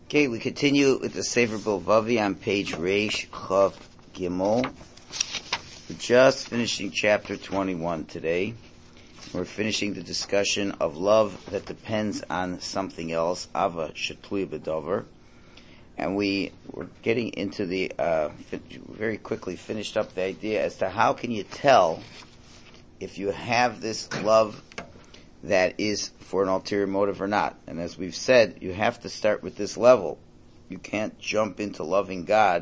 Okay, we continue with the Sefer Bilvavi on page Reish Chav Gimel. We're just finishing chapter 21 today. We're finishing the discussion of love that depends on something else, Ava Shetui B'Dover. And we were getting into the, very quickly finished up the idea as to how can you tell if you have this love that is for an ulterior motive or not. And as we've said, you have to start with this level. You can't jump into loving God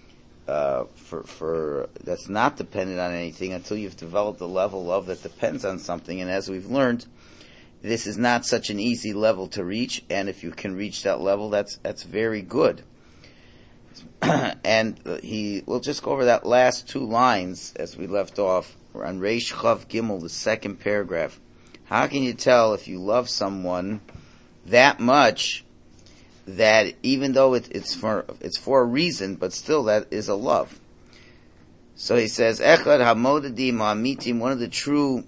for that's not dependent on anything until you've developed a level of love that depends on something. And as we've learned, this is not such an easy level to reach, and if you can reach that level, that's very good. And we'll just go over that last two lines as we left off. We're on Reish Chav Gimel, the second paragraph. How can you tell if you love someone that much that even though it's for a reason, but still that is a love? So he says, Echad hamodadim ha'amitim, one of the true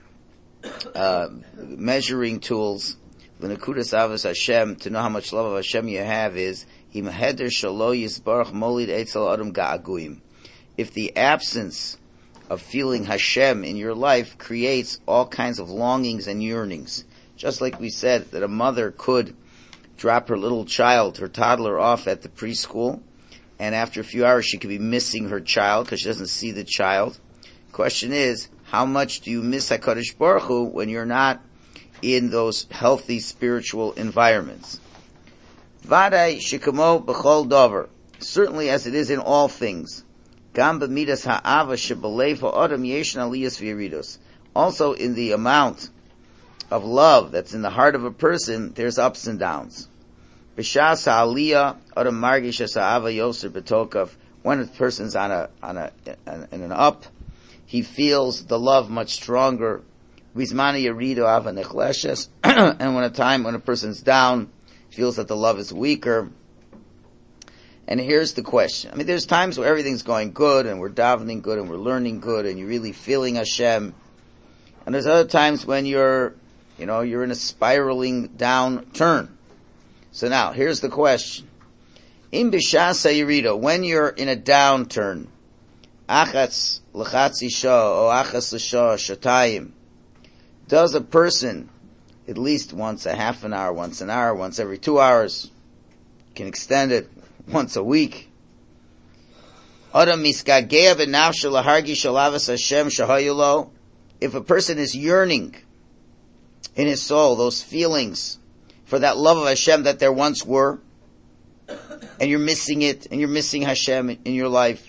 measuring tools, l'nekudas avos Hashem, to know how much love of Hashem you have, is him heder shalo yisbarach molid etzel adam ga'aguim. If the absence of feeling Hashem in your life creates all kinds of longings and yearnings. Just like we said that a mother could drop her little child, her toddler, off at the preschool, and after a few hours she could be missing her child because she doesn't see the child. Question is, how much do you miss HaKadosh Baruch Hu when you're not in those healthy spiritual environments? Vadai shikamo b'chol dover. Certainly as it is in all things. Also in the amount of love that's in the heart of a person, there's ups and downs. When a person's in an up, he feels the love much stronger. And when a person's down, he feels that the love is weaker. And here's the question. I mean, there's times where everything's going good, and we're davening good, and we're learning good, and you're really feeling Hashem. And there's other times when you're in a spiraling down turn. So now, here's the question. In b'shasa yirida, when you're in a downturn, achatz l'chatzi shah, or achatz l'shah shatayim, does a person, at least once a half an hour, once an hour, once every 2 hours, can extend it, once a week. If a person is yearning in his soul, those feelings for that love of Hashem that there once were, and you're missing it, and you're missing Hashem in your life,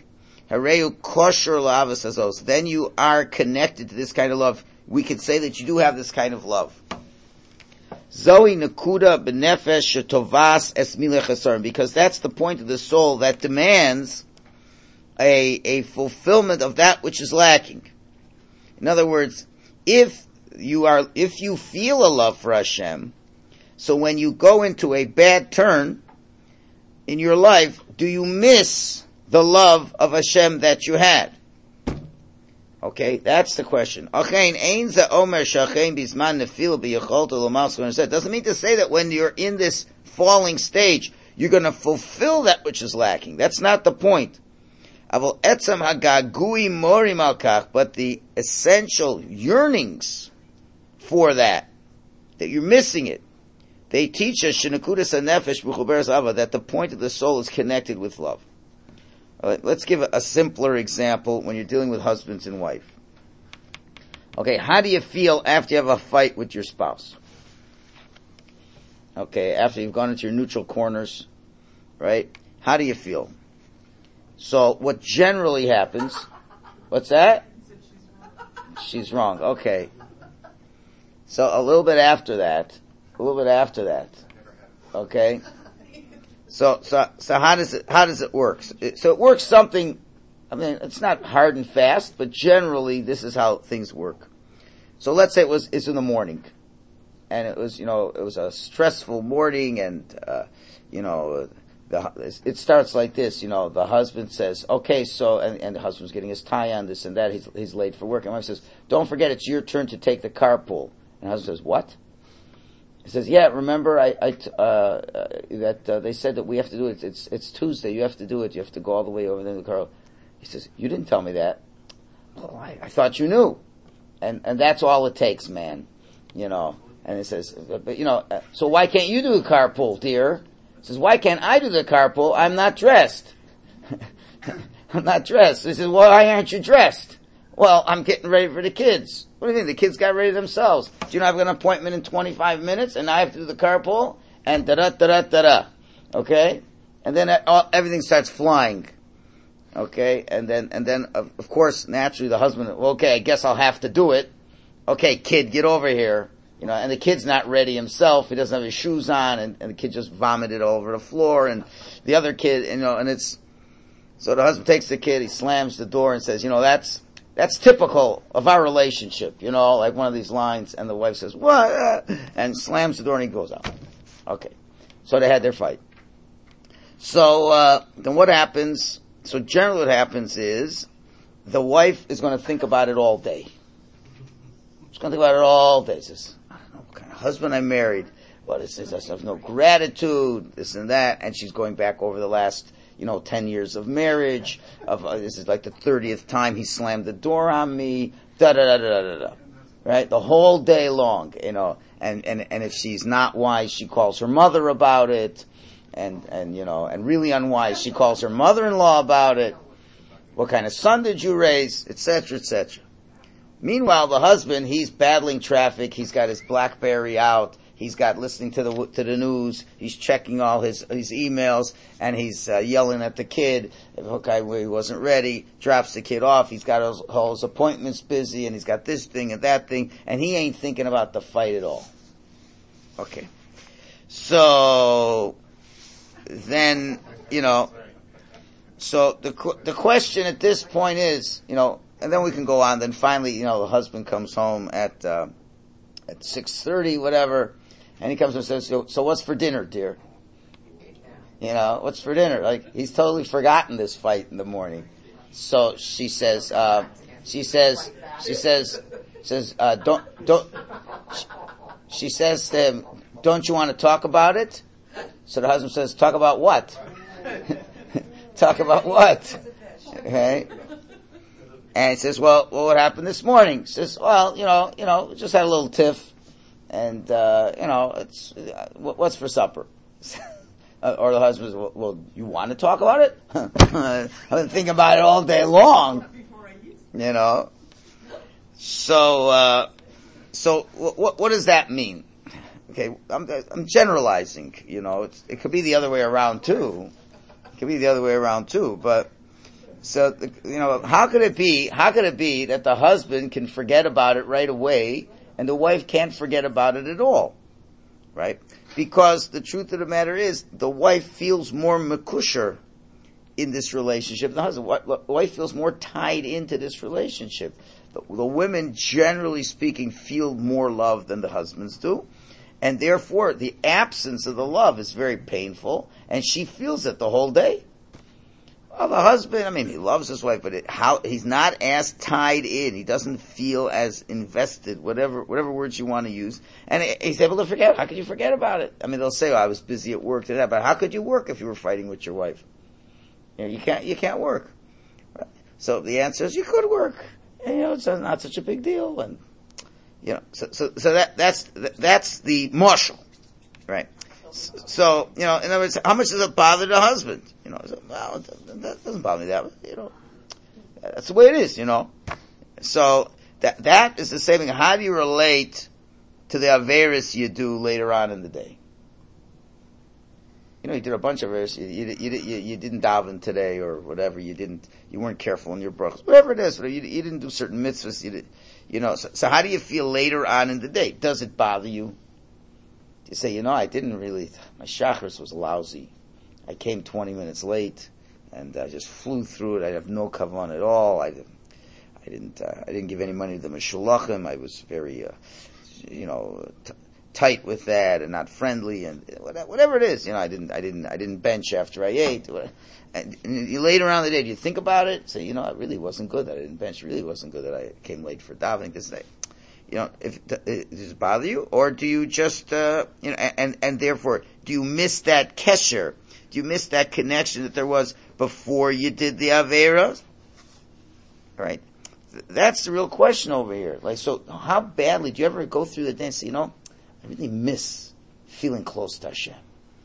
then you are connected to this kind of love. We could say that you do have this kind of love. Zoe Nakuda Benefesh Shetovas Esmile Chesarim, because that's the point of the soul that demands a fulfillment of that which is lacking. In other words, if you feel a love for Hashem, so when you go into a bad turn in your life, do you miss the love of Hashem that you had? Okay, that's the question. Doesn't mean to say that when you're in this falling stage, you're going to fulfill that which is lacking. That's not the point. But the essential yearnings for that you're missing it, they teach us that the point of the soul is connected with love. Let's give a simpler example when you're dealing with husbands and wife. Okay, how do you feel after you have a fight with your spouse? Okay, after you've gone into your neutral corners, right? How do you feel? So, what generally happens, what's that? She's wrong, okay. So, a little bit after that, okay? So how does it work? So it works something, I mean, it's not hard and fast, but generally this is how things work. So let's say it's in the morning, and it was a stressful morning, and, it starts like this, the husband says, okay, so, and the husband's getting his tie on, this and that, he's late for work, and my wife says, don't forget it's your turn to take the carpool. And the husband says, what? He says, yeah, remember that they said that we have to do it. It's Tuesday. You have to do it. You have to go all the way over there to the car. He says, you didn't tell me that. Well, I thought you knew. And that's all it takes, man. And he says, but so why can't you do the carpool, dear? He says, why can't I do the carpool? I'm not dressed. I'm not dressed. He says, well, why aren't you dressed? Well, I'm getting ready for the kids. What do you think? The kids got ready themselves. Do you know I've got an appointment in 25 minutes and I have to do the carpool? And da-da-da-da-da-da. Okay? And then everything starts flying. Okay? And then, of course, naturally the husband, well, okay, I guess I'll have to do it. Okay, kid, get over here. And the kid's not ready himself. He doesn't have his shoes on, and the kid just vomited all over the floor, and the other kid, and it's, so the husband takes the kid, he slams the door and says, that's typical of our relationship, like one of these lines, and the wife says, what? And slams the door and he goes out. Okay. So they had their fight. So, then what happens? So generally what happens is, the wife is going to think about it all day. She's going to think about it all day. She says, I don't know what kind of husband I married. Well, there's no gratitude, this and that, and she's going back over the last, 10 years of marriage, this is like the 30th time he slammed the door on me, da-da-da-da-da-da, right? The whole day long, and if she's not wise, she calls her mother about it, and really unwise, she calls her mother-in-law about it. What kind of son did you raise, etc., etc. Meanwhile, the husband, he's battling traffic, he's got his BlackBerry out, he's got listening to the news, he's checking all his emails, and he's yelling at the kid, okay, he wasn't ready, drops the kid off, he's got all his appointments busy, and he's got this thing and that thing, and he ain't thinking about the fight at all. Okay. So, then, so the question at this point is, and then we can go on. Then finally, the husband comes home at 6:30, whatever, and he comes and says, "So what's for dinner, dear?" What's for dinner? Like he's totally forgotten this fight in the morning. So she says, don't. She says to him, "Don't you want to talk about it?" So the husband says, "Talk about what?" Talk about what? Okay. And he says, well, what happened this morning? He says, well, just had a little tiff, and, it's, what's for supper? Or the husband says, well, you want to talk about it? I've been thinking about it all day long. So what does that mean? Okay, I'm generalizing, it could be the other way around too. But, so, how could it be that the husband can forget about it right away and the wife can't forget about it at all? Right? Because the truth of the matter is, the wife feels more mekusher in this relationship than the husband. The wife feels more tied into this relationship. The women, generally speaking, feel more love than the husbands do. And therefore, the absence of the love is very painful, and she feels it the whole day. Well, the husband, he loves his wife, but he's not as tied in. He doesn't feel as invested, whatever words you want to use. And he's able to forget. How could you forget about it? They'll say, I was busy at work today, but how could you work if you were fighting with your wife? You can't work. Right? So the answer is you could work. And, it's not such a big deal. And, so that's the marshal. Right? So, in other words, how much does it bother the husband? Well, that doesn't bother me that way, That's the way it is, So, that is the same thing. How do you relate to the Averis you do later on in the day? You did a bunch of Averis. You didn't daven today or whatever. You weren't careful in your brachos. Whatever it is, you didn't do certain mitzvahs. So how do you feel later on in the day? Does it bother you? You say, I didn't really, my shachris was lousy. I came 20 minutes late, and I just flew through it. I have no kavan at all. I didn't give any money to the meshulachim. I was very, tight with that and not friendly and whatever it is. I didn't bench after I ate. And you later on in the day, do you think about it? Say, it really wasn't good that I didn't bench. It really wasn't good that I came late for davening this day. does it bother you? Or do you just, and therefore, do you miss that kesher? Do you miss that connection that there was before you did the Aveira? Right? That's the real question over here. Like, so how badly do you ever go through the day and say, I really miss feeling close to Hashem?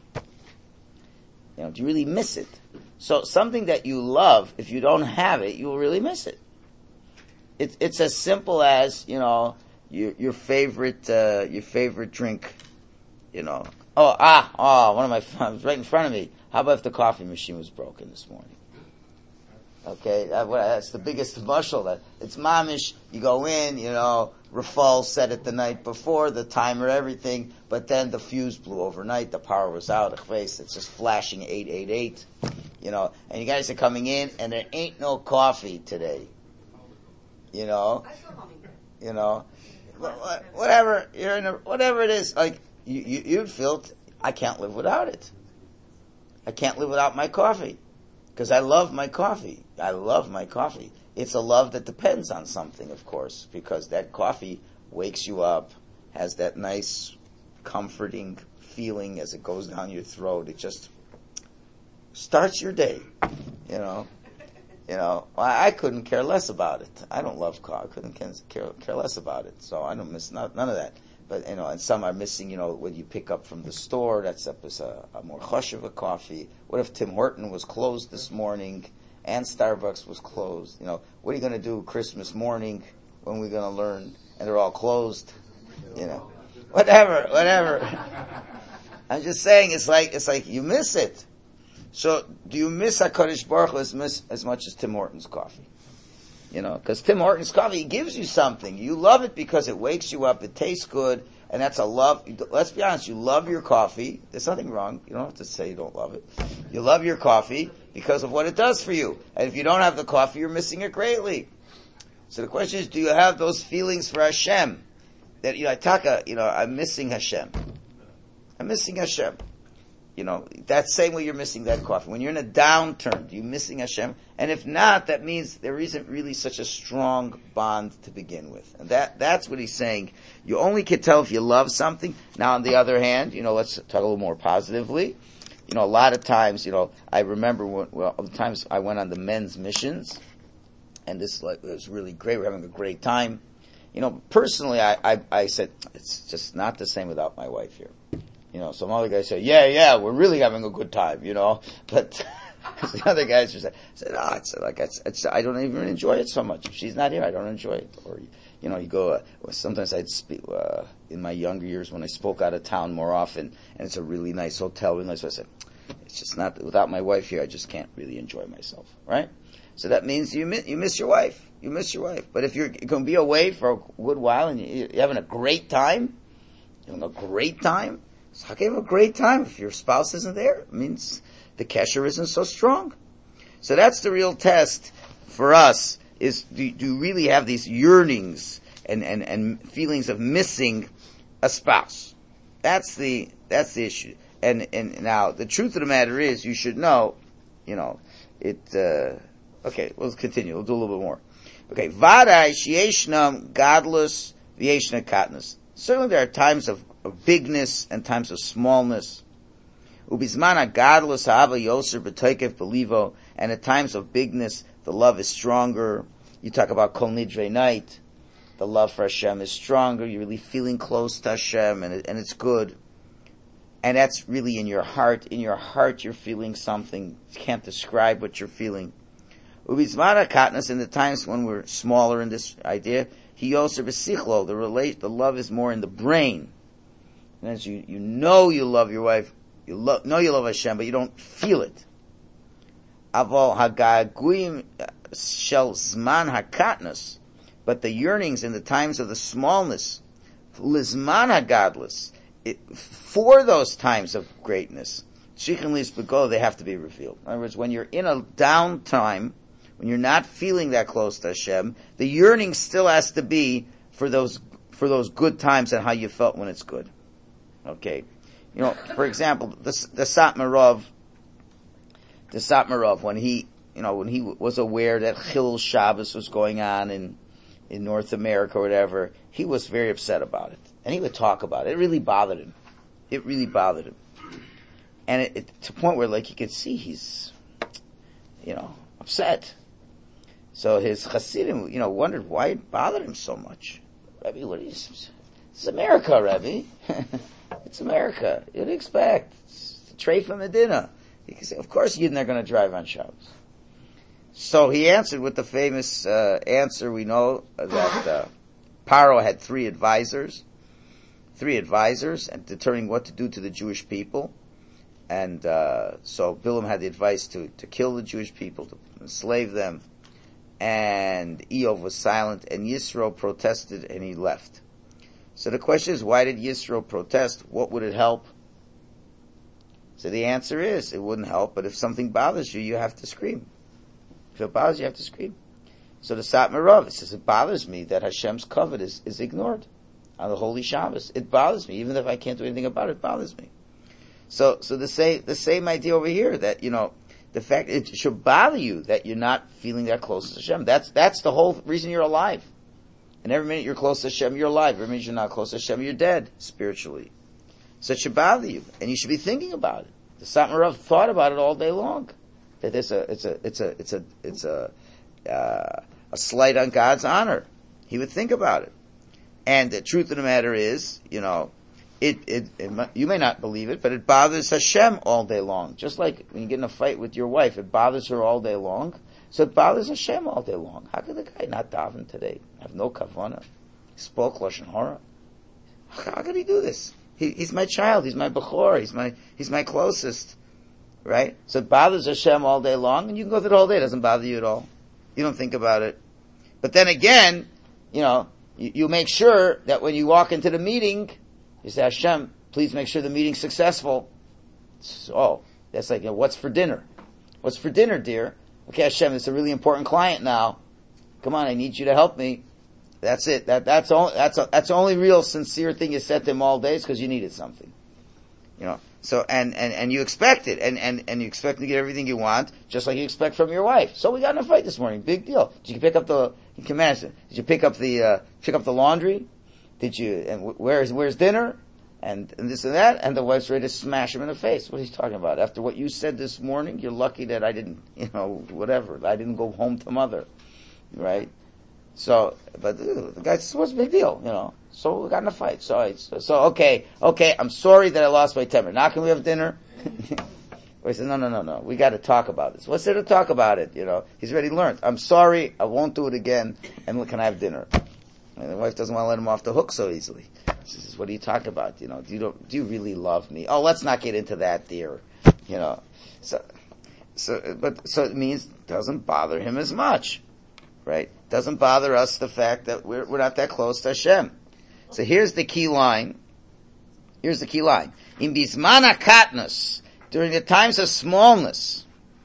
Do you really miss it? So something that you love, if you don't have it, you will really miss it. It's as simple as, your favorite drink, one of my friends right in front of me. How about if the coffee machine was broken this morning? Okay, that's the biggest mushal. It's mamish. You go in, Rafal set it the night before, the timer, everything, but then the fuse blew overnight, the power was out, it's just flashing 888, and you guys are coming in, and there ain't no coffee today, whatever, whatever it is, like, you'd feel, I can't live without it. I can't live without my coffee. Because I love my coffee. It's a love that depends on something, of course, because that coffee wakes you up, has that nice, comforting feeling as it goes down your throat. It just starts your day, I couldn't care less about it. I don't love coffee. I couldn't care less about it. So I don't miss none of that. But, and some are missing, what you pick up from the store. That's a more choshev coffee. What if Tim Horton was closed this morning and Starbucks was closed? What are you going to do Christmas morning when we're going to learn and they're all closed? Whatever. I'm just saying it's like you miss it. So do you miss HaKadosh Baruch Hu as much as Tim Horton's coffee? Because Tim Horton's coffee gives you something. You love it because it wakes you up, it tastes good, and that's a love. Let's be honest, you love your coffee. There's nothing wrong. You don't have to say you don't love it. You love your coffee because of what it does for you. And if you don't have the coffee, you're missing it greatly. So the question is, do you have those feelings for Hashem? That, I'm missing Hashem. I'm missing Hashem. That same way you're missing that coffee. When you're in a downturn, you're missing Hashem. And if not, that means there isn't really such a strong bond to begin with. And that's what he's saying. You only can tell if you love something. Now, on the other hand, let's talk a little more positively. A lot of times, I remember the times I went on the men's missions, and this was really great. We're having a great time. Personally, I said, it's just not the same without my wife here. Some other guys say, yeah, we're really having a good time, but the other guys just said, I don't even enjoy it so much. If she's not here, I don't enjoy it. Or, you go, sometimes I'd speak, in my younger years when I spoke out of town more often, and it's a really nice hotel, really nice. So I said, it's just not, without my wife here, I just can't really enjoy myself, right? So that means you miss your wife. You miss your wife. But if you're going to be away for a good while and you're having a great time, so how can you have a great time if your spouse isn't there? It means the kesher isn't so strong. So that's the real test for us, is do you really have these yearnings and feelings of missing a spouse? That's the issue. And now the truth of the matter is, you should know, okay, we'll continue. We'll do a little bit more. Okay, Vadai Shieshnam Godless Vieshna Katnus. Certainly there are times of bigness and times of smallness. Ubizmana Godless Hava Yoser B'Toikev Belivo, and at times of bigness, the love is stronger. You talk about Kol Nidre night. The love for Hashem is stronger. You're really feeling close to Hashem, and it's good. And that's really in your heart. In your heart, you're feeling something. You can't describe what you're feeling. Ubizmana Katnus, in the times when we're smaller in this idea, He Yoser B'Sichlo, the love is more in the brain. And as you know you love your wife, you love Hashem, but you don't feel it. Avol hagaguim shel zman hakatnus, but the yearnings in the times of the smallness, lizman hagadlus, for those times of greatness, shichin lis bego, they have to be revealed. In other words, when you're in a downtime, when you're not feeling that close to Hashem, the yearning still has to be for those good times and how you felt when it's good. Okay, for example, the Satmarov, when he was aware that Chil Shabbos was going on in in North America or whatever, he was very upset about it. And he would talk about it. It really bothered him. It really bothered him. And it to a point where, like, you could see he's, upset. So his Hasidim, wondered why it bothered him so much. Rebbe, it's America, Rebbe. It's America. You'd expect. It's a tray from Medina. He could say, of course Yidden are going to drive on Shabbos. So he answered with the famous answer we know that Paro had three advisors and determining what to do to the Jewish people. And so Bilam had the advice to kill the Jewish people, to enslave them. And Eov was silent, and Yisro protested, and he left. So the question is, why did Yisro protest? What would it help? So the answer is, it wouldn't help, but if something bothers you, you have to scream. If it bothers you, you have to scream. So the Satmar Rav says, it bothers me that Hashem's covenant is ignored on the Holy Shabbos. It bothers me, even if I can't do anything about it, it bothers me. So the same idea over here, that, the fact it should bother you that you're not feeling that close to Hashem. That's the whole reason you're alive. And every minute you're close to Hashem, you're alive. Every minute you're not close to Hashem, you're dead, spiritually. So it should bother you, and you should be thinking about it. The Satmar Rav thought about it all day long. That it's a slight on God's honor. He would think about it. And the truth of the matter is, you may not believe it, but it bothers Hashem all day long. Just like when you get in a fight with your wife, it bothers her all day long. So it bothers Hashem all day long. How could the guy not daven today? Have no kavanah? He spoke Lashon Hara. How could he do this? He's my child. He's my bechor. He's my closest. Right? So it bothers Hashem all day long, and you can go through the whole day. It doesn't bother you at all. You don't think about it. But then again, you make sure that when you walk into the meeting, you say, Hashem, please make sure the meeting's successful. Oh, that's like, what's for dinner? What's for dinner, dear? Okay, Hashem, it's a really important client now. Come on, I need you to help me. That's it. That's the only real sincere thing you said to him all day is because you needed something. So, and you expect it, and you expect to get everything you want, just like you expect from your wife. So we got in a fight this morning. Big deal. Did you pick up did you pick up the laundry? Did you, and where's dinner? And this and that, and the wife's ready to smash him in the face. What are you talking about? After what you said this morning, you're lucky that I didn't, whatever. I didn't go home to mother. Right? So, but the guy says, what's the big deal? So we got in a fight. So okay, I'm sorry that I lost my temper. Now can we have dinner? He says, no. We got to talk about this. What's there to talk about it? He's already learned. I'm sorry. I won't do it again. And can I have dinner? And the wife doesn't want to let him off the hook so easily. She says, what are you talking about? Do you really love me? Oh, let's not get into that, dear. So it means it doesn't bother him as much. Right? Doesn't bother us the fact that we're not that close to Hashem. So here's the key line. In bismana katnus, during the times of smallness,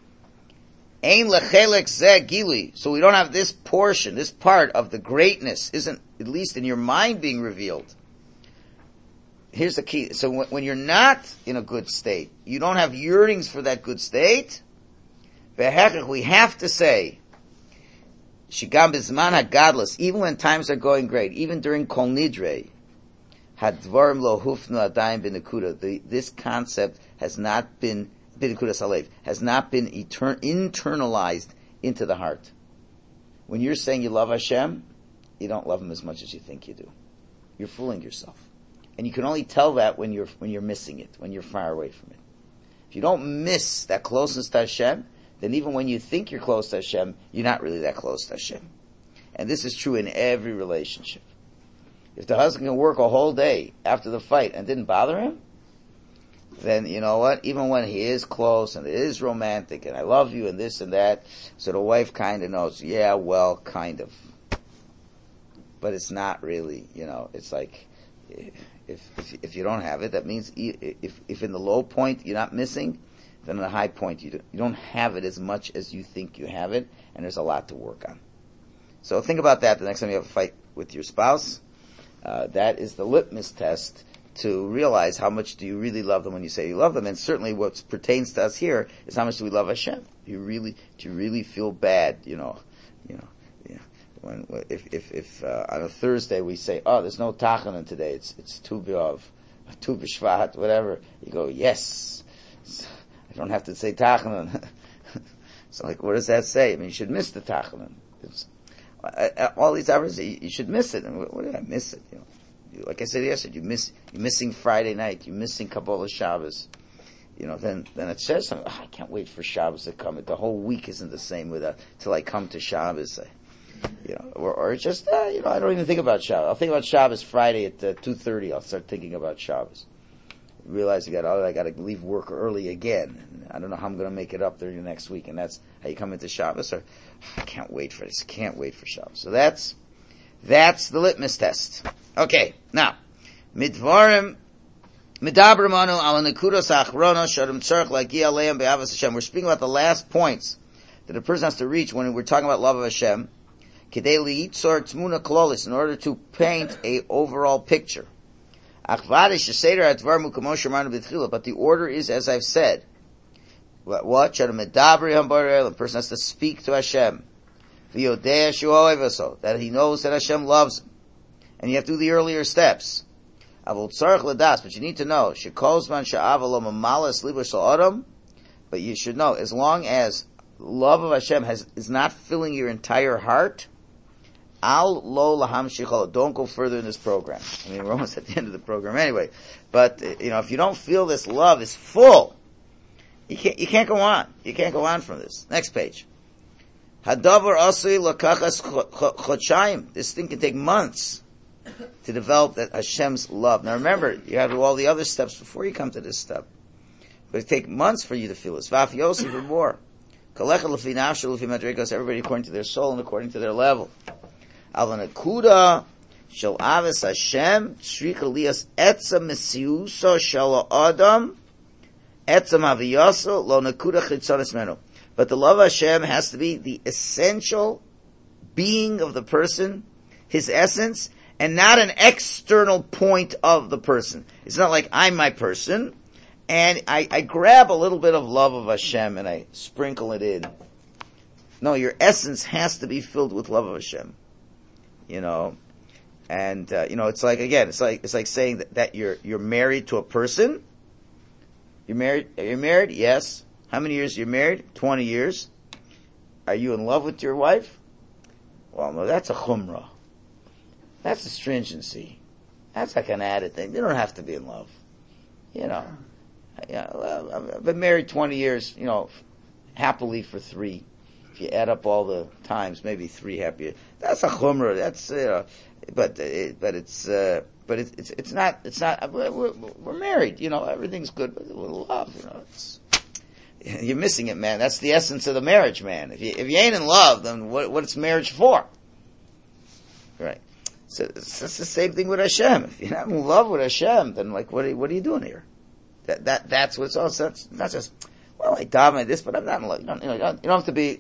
ein lechelek zeh gili, so we don't have this portion, this part of the greatness, isn't, at least in your mind, being revealed. Here's the key. So when you're not in a good state, you don't have yearnings for that good state, we have to say, Shigam bizman hagadlus, even when times are going great, even during Kol Nidre, hadvarim lo hufnu adayim b'nekuda. This concept has not been b'nekuda salev, has not been internalized into the heart. When you're saying you love Hashem, you don't love Him as much as you think you do. You're fooling yourself, and you can only tell that when you're missing it, when you're far away from it. If you don't miss that closeness to Hashem, then even when you think you're close to Hashem, you're not really that close to Hashem. And this is true in every relationship. If the husband can work a whole day after the fight and didn't bother him, then you know what? Even when he is close and it is romantic and I love you and this and that, so the wife kind of knows, yeah, well, kind of. But it's not really, it's like, if you don't have it, that means if in the low point you're not missing, then in the high point you don't have it as much as you think you have it, and there's a lot to work on. So think about that the next time you have a fight with your spouse. That is the litmus test to realize how much do you really love them when you say you love them. And certainly what pertains to us here is how much do we love Hashem. Do you really feel bad, if on a Thursday we say, oh, there's no Tachanan today, it's Tu B'Av, Tu B'Shvat, whatever, you go, yes, I don't have to say Tachanan. So like, what does that say? I mean, you should miss the Tachanan. All these hours, you should miss it. And what did I miss it? Like I said yesterday, you're missing Friday night, you're missing Kabbalah Shabbos. Then it says something. I can't wait for Shabbos to come. The whole week isn't the same till I come to Shabbos. Or just I don't even think about Shabbos. I'll think about Shabbos Friday at 2:30. I'll start thinking about Shabbos. Realize I got to leave work early again. I don't know how I'm going to make it up during the next week, and that's how you come into Shabbos. Or I can't wait for this. Can't wait for Shabbos. So that's the litmus test. Okay, now midvarim midabramanu ala nekudos achrona shadim tzarich lagia aleim be'avas Hashem. We're speaking about the last points that a person has to reach when we're talking about love of Hashem. Kidei liyitzor tmuna klolis, in order to paint a overall picture. But the order is, as I've said, what? The person has to speak to Hashem. That he knows that Hashem loves him. And you have to do the earlier steps. But you need to know, but you should know, as long as love of Hashem is not filling your entire heart, don't go further in this program. I mean, we're almost at the end of the program anyway. But, if you don't feel this love is full, you can't go on. You can't go on from this. Next page. Hadavar asui lakachas chodshayim. This thing can take months to develop that Hashem's love. Now remember, you have to do all the other steps before you come to this step. But it takes months for you to feel this. Vaf yosef or more. Everybody according to their soul and according to their level. Alvanakuda shel aves Hashem shrika lias etza mesiuso shel adam etza maviyaso lo nakuda chitzonis menu. But the love of Hashem has to be the essential being of the person, his essence, and not an external point of the person. It's not like I'm my person, and I grab a little bit of love of Hashem and I sprinkle it in. No, your essence has to be filled with love of Hashem. And it's like, again, it's like saying that you're married to a person. You're married? Yes. How many years you're married? 20 years. Are you in love with your wife? Well, no, that's a chumrah. That's a stringency. That's like an added thing. You don't have to be in love. I've been married 20 years, happily for 3. If you add up all the times, maybe 3 happy. That's a chumrah. That's but it's not. We're married. Everything's good. But love. You're missing it, man. That's the essence of the marriage, man. If you ain't in love, then what's marriage for? Right. So it's the same thing with Hashem. If you're not in love with Hashem, then what are you doing here? That's what it's all. That's not just. Well, I daven this, but I'm not in love. You don't have to be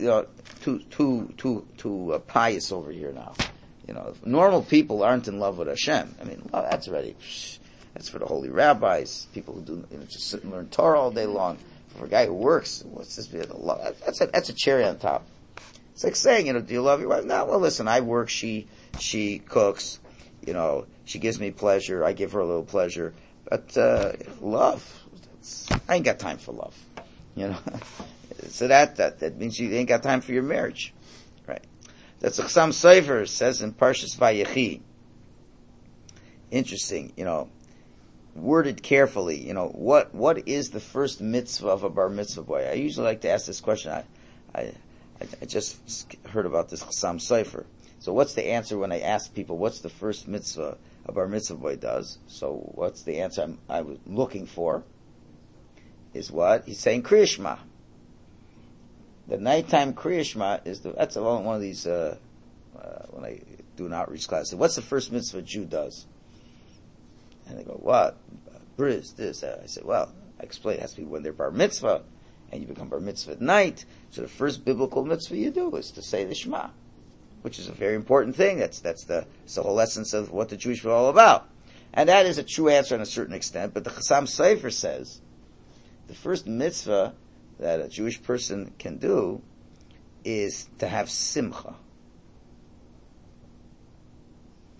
too pious over here now. Normal people aren't in love with Hashem. I mean, that's for the holy rabbis, people who do just sit and learn Torah all day long. For a guy who works, what's this? That's a cherry on top. It's like saying, do you love your wife? No, well, listen, I work. She cooks. She gives me pleasure. I give her a little pleasure. But love, I ain't got time for love. So that means you ain't got time for your marriage, right? That's what Chassam Sofer says in Parshas Vayechi. Interesting, worded carefully. What is the first mitzvah of a bar mitzvah boy? I usually like to ask this question. I just heard about this Chassam Sofer. So what's the answer when I ask people what's the first mitzvah a bar mitzvah boy does? So what's the answer I was looking for? Is what? He's saying Kriya Shema. The nighttime Kriya Shema that's one of these, when I do an outreach class. So what's the first mitzvah a Jew does? And they go, what? Bris, this. I said, well, I explained it has to be when they're bar mitzvah, and you become bar mitzvah at night. So the first biblical mitzvah you do is to say the Shema, which is a very important thing. That's the whole essence of what the Jewish are all about. And that is a true answer in a certain extent, but the Chassam Sofer says, the first mitzvah that a Jewish person can do is to have simcha.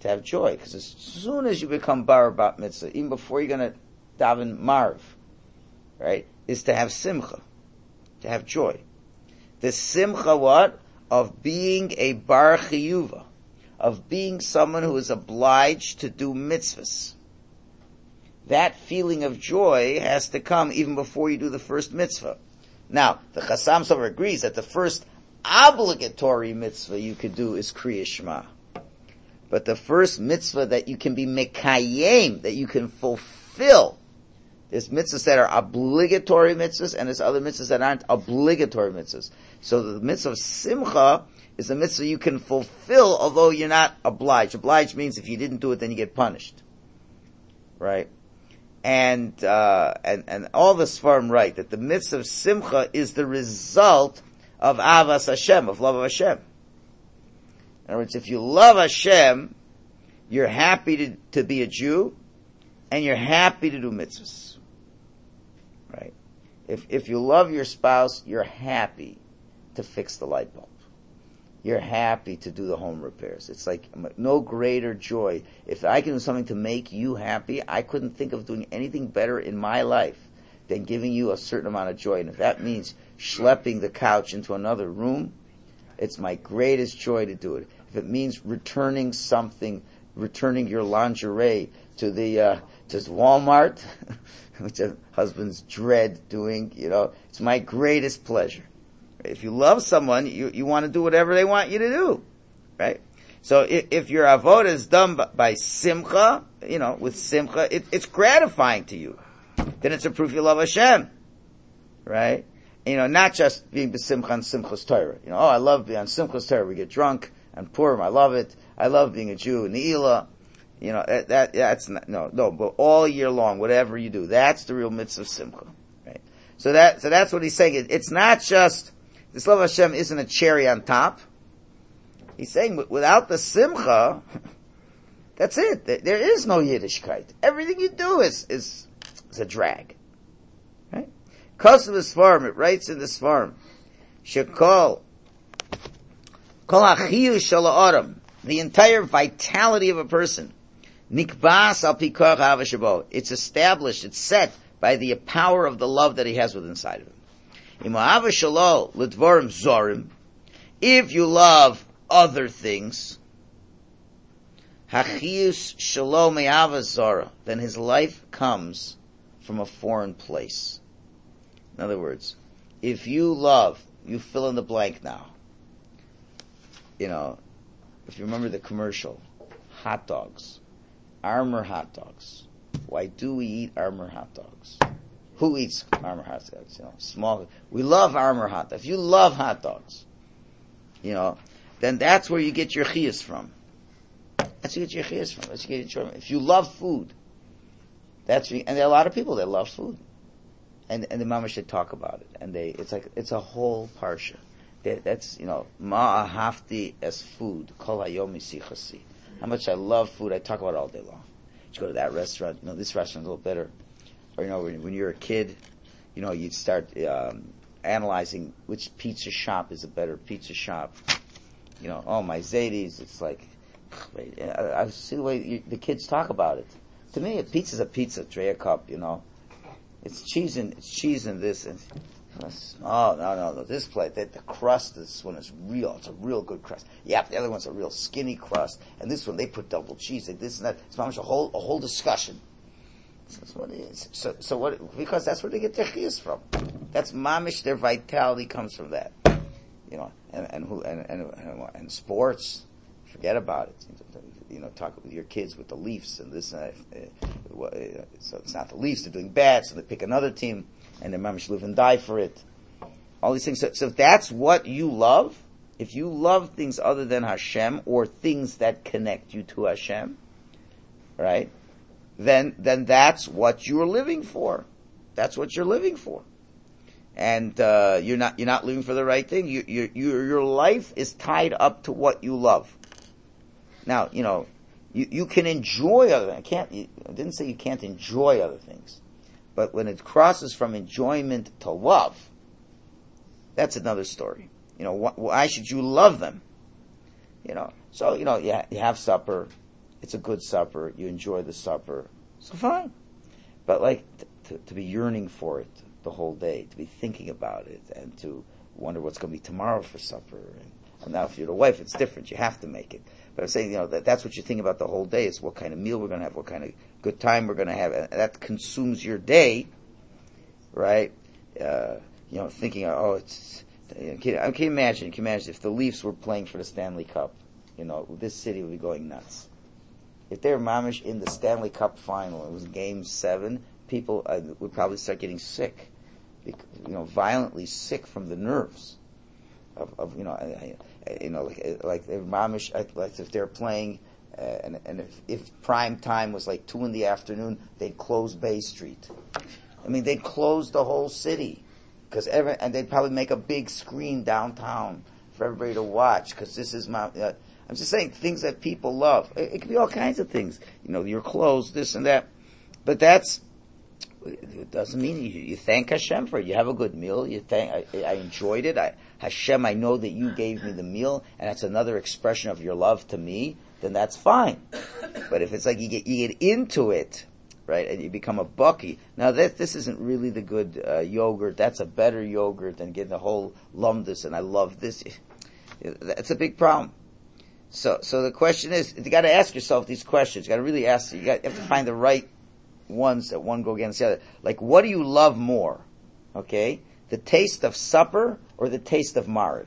to have joy. Because as soon as you become bar bat mitzvah, even before you're going to daven marv, right, is to have simcha, to have joy. The simcha what? Of being a bar chiyuva, of being someone who is obliged to do mitzvahs. That feeling of joy has to come even before you do the first mitzvah. Now, the Chassam Sofer agrees that the first obligatory mitzvah you could do is Kriya Shema. But the first mitzvah that you can be mekayem, that you can fulfill, there's mitzvahs that are obligatory mitzvahs, and there's other mitzvahs that aren't obligatory mitzvahs. So the mitzvah of Simcha is a mitzvah you can fulfill, although you're not obliged. Obliged means if you didn't do it, then you get punished. Right? And all the Sfarim write that the mitzvah of Simcha is the result of Avas Hashem, of love of Hashem. In other words, if you love Hashem, you're happy to be a Jew, and you're happy to do mitzvahs. Right? If you love your spouse, you're happy to fix the light bulb. You're happy to do the home repairs. It's like no greater joy. If I can do something to make you happy, I couldn't think of doing anything better in my life than giving you a certain amount of joy. And if that means schlepping the couch into another room, it's my greatest joy to do it. If it means returning something, returning your lingerie to Walmart, which husbands dread doing, it's my greatest pleasure. If you love someone, you want to do whatever they want you to do, right? So if your avodah is done by simcha, with simcha, it's gratifying to you. Then it's a proof you love Hashem, right? Not just being besimcha on Simchas Torah. I love being on Simchas Torah. We get drunk on Purim. I love it. I love being a Jew. Ne'ilah. That's not, no, but all year long, whatever you do, that's the real mitzvah of simcha, right? So that's what he's saying. It's not just, this love of Hashem isn't a cherry on top. He's saying without the simcha, that's it. There is no Yiddishkeit. Everything you do is a drag. Right? Because of the Sfarim, it writes in the Sfarim, Shekol, Kol Achiyu Shel Ha'adam, the entire vitality of a person, Nikbas al Pikach Hava Shabo, it's established, it's set by the power of the love that he has within inside of him. If you love other things, then his life comes from a foreign place. In other words, if you love, you fill in the blank now. If you remember the commercial, hot dogs, Armour hot dogs. Why do we eat Armour hot dogs? Who eats Armour hot dogs? Small. We love Armour hot dogs. If you love hot dogs, then that's where you get your chiyas from. That's where you get your chiyas from. That's where you get your. If you love food, and there are a lot of people that love food, and the mama should talk about it, and it's a whole parsha. That's ma ahavti as food kol hayom isichasi. How much I love food, I talk about it all day long. You go to that restaurant, this restaurant's a little better. Or, when you're a kid, you'd start, analyzing which pizza shop is a better pizza shop. My Zadie's, it's like, I see the way the kids talk about it. To me, a pizza's a pizza, Drea cup, It's cheese and this, and, no, this plate, the crust, this one is real, it's a real good crust. Yeah, the other one's a real skinny crust, and this one, they put double cheese, like this and that. It's a whole discussion. That's what it is. So what? Because that's where they get their chiyas from. That's mamish. Their vitality comes from that. And sports. Forget about it. Talk with your kids with the Leafs and this. So it's not the Leafs. They're doing bad, so they pick another team, and their mamish live and die for it. All these things. So if that's what you love, if you love things other than Hashem or things that connect you to Hashem, right? Then that's what you're living for. That's what you're living for. And, you're not living for the right thing. Your life is tied up to what you love. Now, you can enjoy other things. I didn't say you can't enjoy other things. But when it crosses from enjoyment to love, that's another story. Why should you love them? So, you have supper. it's a good supper, you enjoy the supper, so fine. But like, to be yearning for it the whole day, to be thinking about it, and to wonder what's going to be tomorrow for supper. And now if you're the wife, it's different, you have to make it. But I'm saying, that's what you think about the whole day, is what kind of meal we're going to have, what kind of good time we're going to have, and that consumes your day, right? Thinking, it's, can you imagine if the Leafs were playing for the Stanley Cup, this city would be going nuts. If they were mamish in the Stanley Cup final, it was Game 7, people would probably start getting sick, violently sick from the nerves of like they're mamish, like if they're playing, and if prime time was like 2 p.m, they'd close Bay Street. I mean, they'd close the whole city, and they'd probably make a big screen downtown for everybody to watch, because this is I'm just saying things that people love. It could be all kinds of things. Your clothes, this and that. But it doesn't mean you thank Hashem for it. You have a good meal. You thank, I enjoyed it. Hashem, I know that you gave me the meal, and that's another expression of your love to me, then that's fine. But if it's like you get into it, right, and you become a bucky, now this isn't really the good yogurt. That's a better yogurt than getting the whole lumdus, and I love this. That's a big problem. So the question is, you got to ask yourself these questions. You got to really ask. You have to find the right ones that one go against the other. Like, what do you love more? Okay, the taste of supper or the taste of Mariv?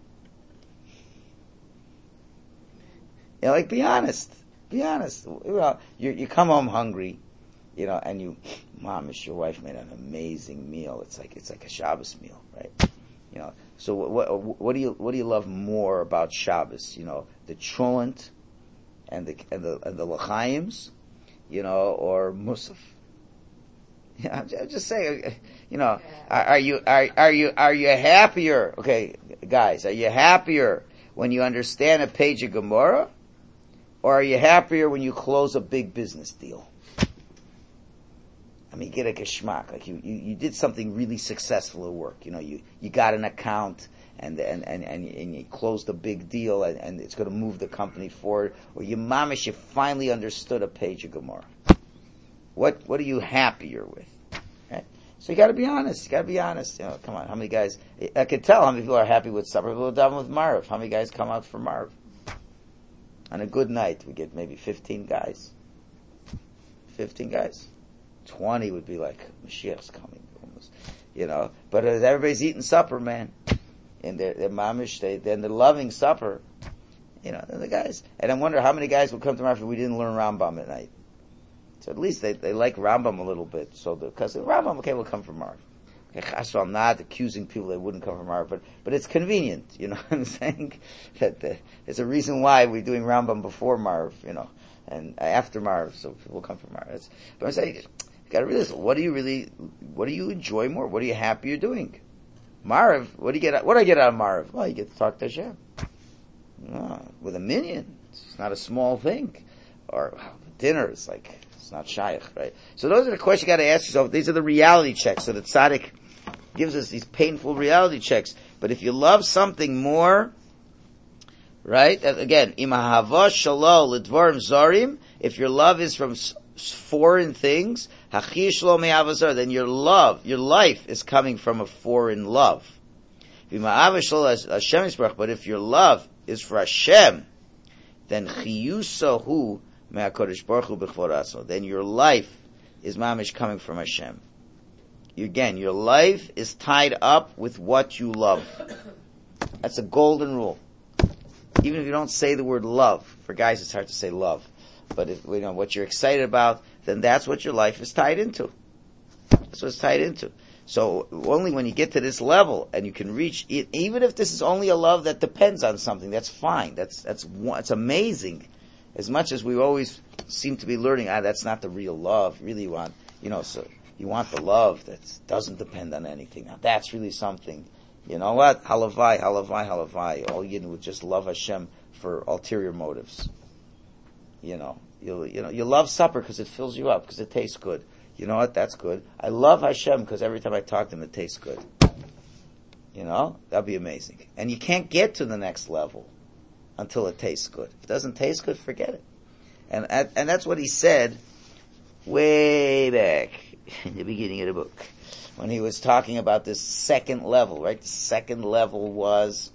Be honest. Be honest. You come home hungry, and Mamish, your wife made an amazing meal. It's like a Shabbos meal, right? So what do you love more about Shabbos? The cholent and the l'chaims, or musaf. I'm just saying, are you happier? Okay, guys, are you happier when you understand a page of Gemara, or are you happier when you close a big business deal? I mean, get a geschmack. Like you did something really successful at work. You got an account and you closed a big deal and it's going to move the company forward. Or you finally understood a page of Gemara. What are you happier with? Right? So you got to be honest. You got to be honest. Come on, how many guys? I could tell how many people are happy with supper. People are done with Mariv. How many guys come out for Mariv? On a good night, we get maybe 15 guys. 15 guys. 20 would be like, Mashiach's coming, almost, But as everybody's eating supper, man, and they're mamish, then they're loving supper, then the guys. And I wonder how many guys will come to Mariv if we didn't learn Rambam at night. So at least they like Rambam a little bit. So because Rambam, okay, will come from Mariv. Okay, so I'm not accusing people that wouldn't come from Mariv, but it's convenient, you know what I'm saying? That there's a reason why we're doing Rambam before Mariv, and after Mariv, so people come from Mariv. But I'm saying, you gotta realize, what do you enjoy more? What are you happy you're doing? Mariv, what do I get out of Mariv? Well, you get to talk to Hashem. With a minyan. It's not a small thing. Or dinner, it's not shaykh, right? So those are the questions you gotta ask yourself. These are the reality checks. So the tzaddik gives us these painful reality checks. But if you love something more, right? Again, imahava shalol lidvarim zarim, if your love is from foreign things, then your life is coming from a foreign love. But if your love is for Hashem, then chiyusahu me'HaKadosh Baruch Hu b'chvoraso. Then your life is mamish coming from Hashem. Again, your life is tied up with what you love. That's a golden rule. Even if you don't say the word love, for guys it's hard to say love. But if what you're excited about, then that's what your life is tied into. That's what it's tied into. So only when you get to this level and you can reach it, even if this is only a love that depends on something, that's fine. It's amazing. As much as we always seem to be learning, that's not the real love. Really you want, so you want the love that doesn't depend on anything. Now that's really something. You know what? Halavai, halavai, halavai. All you would just love Hashem for ulterior motives. You love supper because it fills you up, because it tastes good. You know what? That's good. I love Hashem because every time I talk to him, it tastes good. That'd be amazing. And you can't get to the next level until it tastes good. If it doesn't taste good, forget it. And that's what he said way back in the beginning of the book, when he was talking about this second level, right? The second level was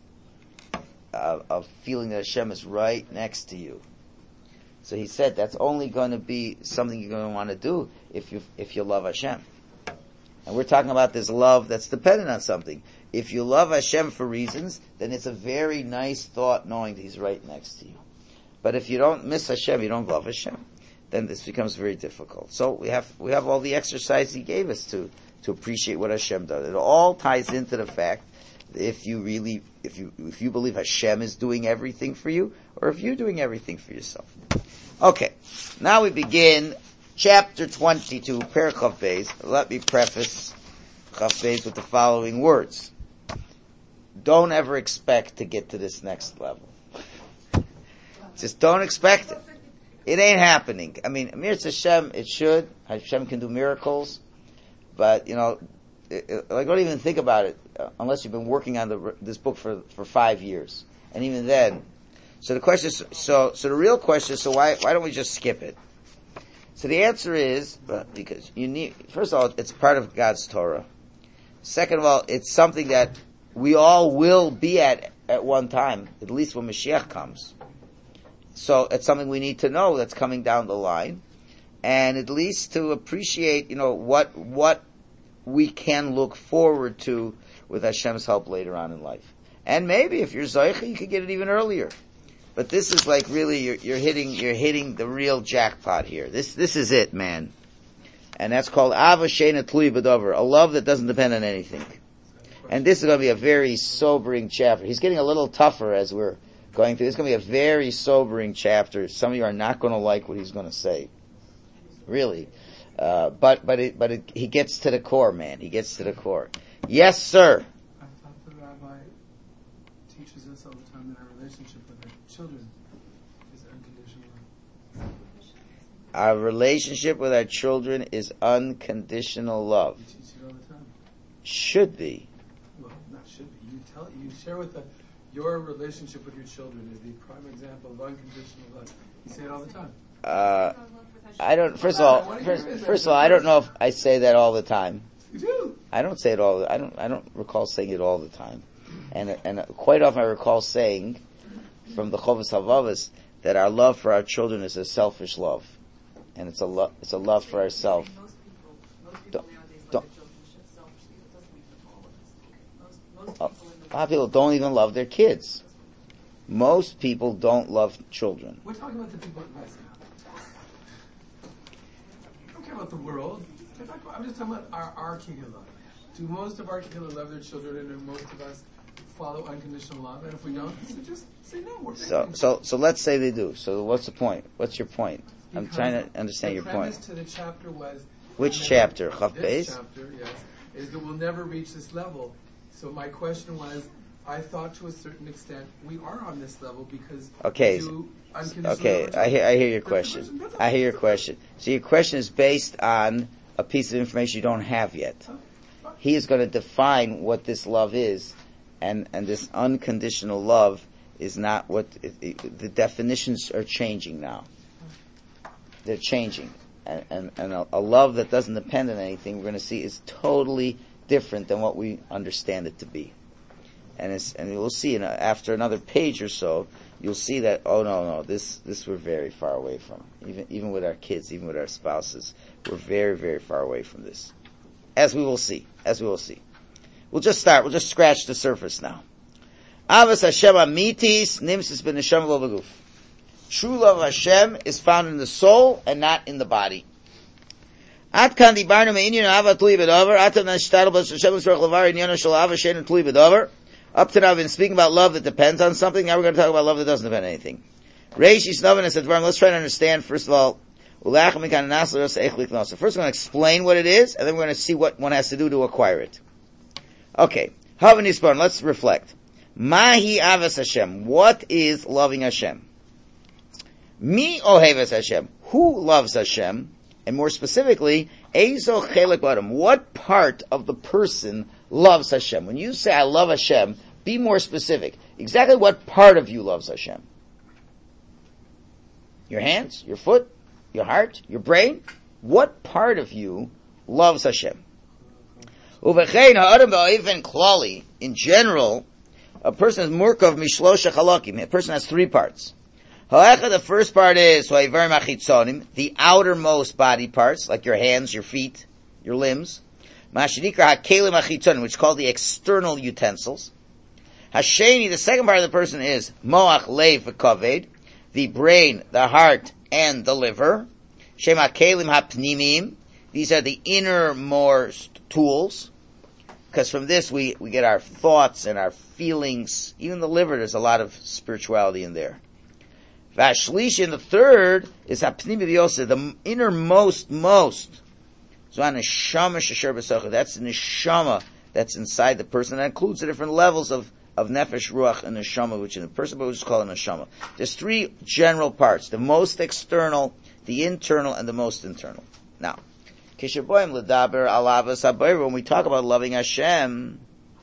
of feeling that Hashem is right next to you. So he said that's only going to be something you're going to want to do if you love Hashem. And we're talking about this love that's dependent on something. If you love Hashem for reasons, then it's a very nice thought knowing that He's right next to you. But if you don't miss Hashem, you don't love Hashem, then this becomes very difficult. So we have all the exercise He gave us to appreciate what Hashem does. It all ties into the fact that if you believe Hashem is doing everything for you, or if you're doing everything for yourself. Okay, now we begin chapter 22, Perek Chav Beis. Let me preface Chav Beis with the following words. Don't ever expect to get to this next level. Just don't expect it. It ain't happening. I mean, Mir Hashem, it should. Hashem can do miracles. But, don't even think about it unless you've been working on this book for 5 years. And even then. So the question is, so the real question is, so why don't we just skip it? So the answer is, because first of all, it's part of God's Torah. Second of all, it's something that we all will be at one time, at least when Mashiach comes. So it's something we need to know that's coming down the line, and at least to appreciate, what we can look forward to with Hashem's help later on in life. And maybe if you're Zoicha, you could get it even earlier. But this is like really, you're hitting the real jackpot here. This is it, man. And that's called Ava Sheina Tlui B'Dover, a love that doesn't depend on anything. And this is going to be a very sobering chapter. He's getting a little tougher as we're going through. It's going to be a very sobering chapter. Some of you are not going to like what he's going to say. Really. But he gets to the core, man. He gets to the core. Yes, sir. I thought the rabbi teaches us all the time that our relationship with our children is unconditional love. Our relationship with our children is unconditional love. You teach it all the time. Should be. Well, not should be. You share with your relationship with your children is the prime example of unconditional love. You say it all the time. I don't. First of all, I don't know if I say that all the time. You do. I don't say it all. I don't recall saying it all the time, and quite often I recall saying from the Chovos HaLevavos that our love for our children is a selfish love, and it's a love for ourselves. Most people nowadays love their children selfishly. It doesn't mean that all of us. Most people A lot of people don't even love their kids. Most people don't love children. We're talking about the people at West now. I don't care about the world. I'm just talking about our kihila. Do most of our kihila love their children, and do most of us follow unconditional love? And if we don't, so just say no. We're So let's say they do. So what's the point? What's your point? I'm trying to understand your point. The premise to the chapter was... Which chapter? Chav Beis? This chapter, yes, is that we'll never reach this level. So my question was, I thought to a certain extent we are on this level because okay, I hear your question. I hear your question. So your question is based on a piece of information you don't have yet. He is going to define what this love is, and this unconditional love is not what the definitions are changing now. They're changing, and a love that doesn't depend on anything we're going to see is totally different than what we understand it to be. And you'll see after another page or so, you'll see that, oh no, this we're very far away from. Even with our kids, even with our spouses, we're very, very far away from this. As we will see. We'll just scratch the surface now. Avas Hashem amitis nimsis b'neshama lo b'guf. True love of Hashem is found in the soul and not in the body. At kan dibarnu me'inyan ava tuli b'davar, atam nashtal b'as Hashem l'srach levar inyan shel ava she'en tuli b'davar. Up to now, I've been speaking about love that depends on something. Now we're going to talk about love that doesn't depend on anything. Reish Yisnovin said, let's try to understand, first of all, first we're going to explain what it is, and then we're going to see what one has to do to acquire it. Okay. Havan Yisborn, let's reflect. Mahi Avas Hashem. What is loving Hashem? Mi Ohevas Hashem. Who loves Hashem? And more specifically, Eizo Chelek B'Adam. What part of the person loves Hashem? When you say I love Hashem, be more specific. Exactly what part of you loves Hashem? Your hands, your foot, your heart, your brain. What part of you loves Hashem? In general, a person is murkav mishlosha chalakim. A person has three parts. The first part is the outermost body parts, like your hands, your feet, your limbs. Which is called the external utensils. Hasheni, the second part of the person is moach lev v'kaved, the brain, the heart, and the liver. Shema kelim hapnimim. These are the innermost tools. Because from this we get our thoughts and our feelings. Even the liver, there's a lot of spirituality in there. Vashlish, and the third is hapnimi v'yoseh, the innermost most. That's the neshama that's inside the person. That includes the different levels of nefesh, ruach, and neshama, which in the person, but we just call it neshama. There's three general parts: the most external, the internal, and the most internal. Now, when we talk about loving Hashem,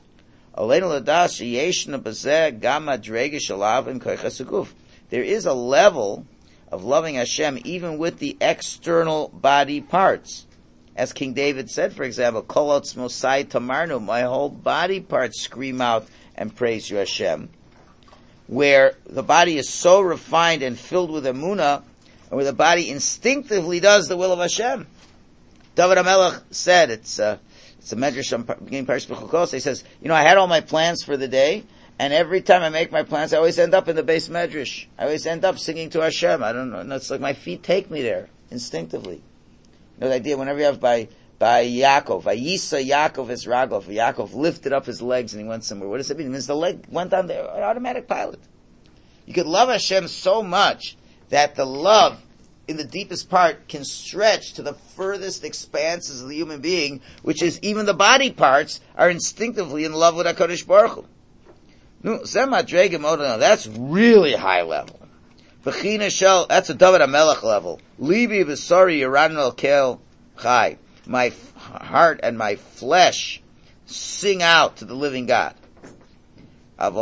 there is a level of loving Hashem even with the external body parts. As King David said, for example, Kol otzmosai tamarnu, my whole body parts scream out and praise you, Hashem. Where the body is so refined and filled with emunah, and where the body instinctively does the will of Hashem. David HaMelech said, it's a medrash on beginning Parashat Bechukos. He says, I had all my plans for the day, and every time I make my plans, I always end up in the base medrash. I always end up singing to Hashem. I don't know, it's like my feet take me there, instinctively. The idea, whenever you have by Yaakov, Vayisa Yaakov Esragov, Yaakov lifted up his legs and he went somewhere. What does it mean? It means the leg went on the automatic pilot. You could love Hashem so much that the love in the deepest part can stretch to the furthest expanses of the human being, which is even the body parts are instinctively in love with HaKadosh Baruch Hu. That's really high level. That's a David HaMelech level. Libi b'sari yiran el kel chai. My heart and my flesh sing out to the living God. But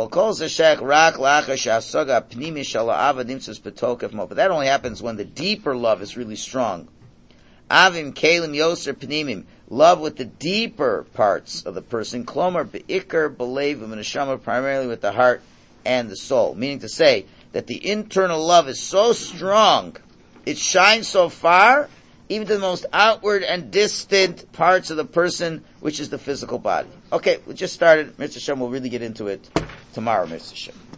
that only happens when the deeper love is really strong. Avim kelim yoser pnimim. Love with the deeper parts of the person. Klomar be'ikar b'leiv v'neshama, primarily with the heart and the soul. Meaning to say that the internal love is so strong, it shines so far, even to the most outward and distant parts of the person, which is the physical body. Okay, we just started. Mr. Shem will really get into it tomorrow, Mr. Shem.